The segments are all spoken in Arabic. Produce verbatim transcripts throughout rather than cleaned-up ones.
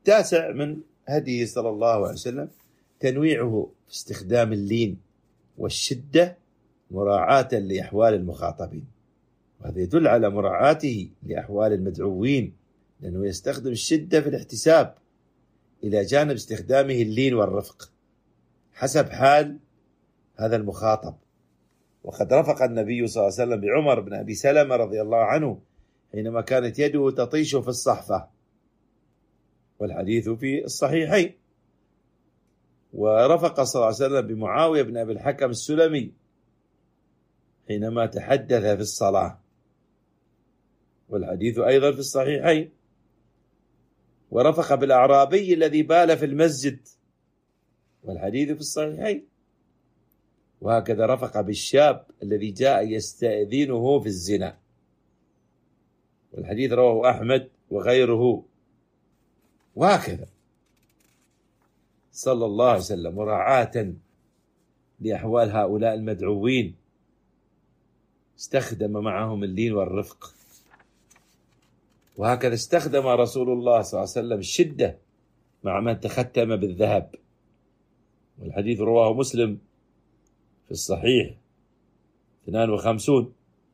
التاسع من هديه صلى الله عليه وسلم تنويعه في استخدام اللين والشدة مراعاة لأحوال المخاطبين، وهذا يدل على مراعاته لأحوال المدعوين، لأنه يستخدم الشدة في الاحتساب إلى جانب استخدامه اللين والرفق حسب حال هذا المخاطب. وقد رفق النبي صلى الله عليه وسلم بعمر بن أبي سلمة رضي الله عنه حينما كانت يده تطيش في الصحفة، والحديث في الصحيحين. ورفق صلى الله عليه وسلم بمعاوية بن أبي الحكم السلمي حينما تحدث في الصلاة، والحديث أيضا في الصحيحين. ورفق بالأعرابي الذي بال في المسجد، والحديث في الصحيحين. وهكذا رفق بالشاب الذي جاء يستأذنه في الزنا، والحديث رواه أحمد وغيره. وهكذا صلى الله عليه وسلم مراعاة لأحوال هؤلاء المدعوين استخدم معهم اللين والرفق. وهكذا استخدم رسول الله صلى الله عليه وسلم الشدة مع من تختم بالذهب، والحديث رواه مسلم في الصحيح اثنان وخمسون.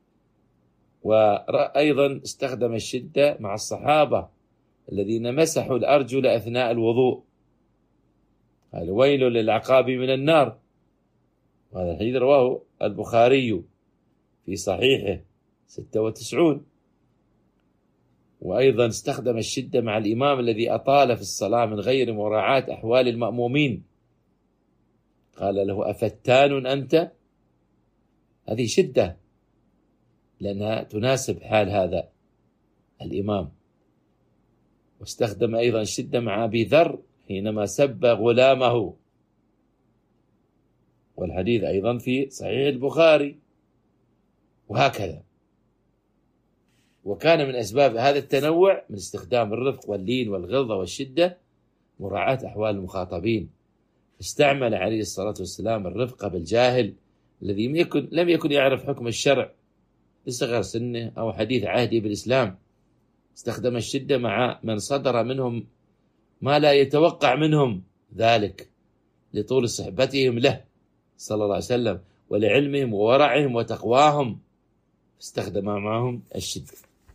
وأيضا استخدم الشدة مع الصحابة الذين مسحوا الأرجل أثناء الوضوء، قال ويل للعقاب من النار، وهذا الحديث رواه البخاري في صحيحه ستة وتسعون. وأيضا استخدم الشدة مع الإمام الذي أطال في الصلاة من غير مراعاة أحوال المأمومين، قال له أفتان أنت؟ هذه شدة لأنها تناسب حال هذا الإمام. واستخدم أيضا الشدة مع أبي ذر حينما سب غلامه، والحديث أيضا في صحيح البخاري. وهكذا. وكان من أسباب هذا التنوع من استخدام الرفق واللين والغلظة والشدة مراعاة أحوال المخاطبين. استعمل عليه الصلاة والسلام الرفق بالجاهل الذي يكن لم يكن يعرف حكم الشرع لصغر سنه أو حديث عهده بالإسلام. استخدم الشدة مع من صدر منهم ما لا يتوقع منهم ذلك لطول صحبتهم له صلى الله عليه وسلم ولعلمهم وورعهم وتقواهم، استخدم معهم الشدة.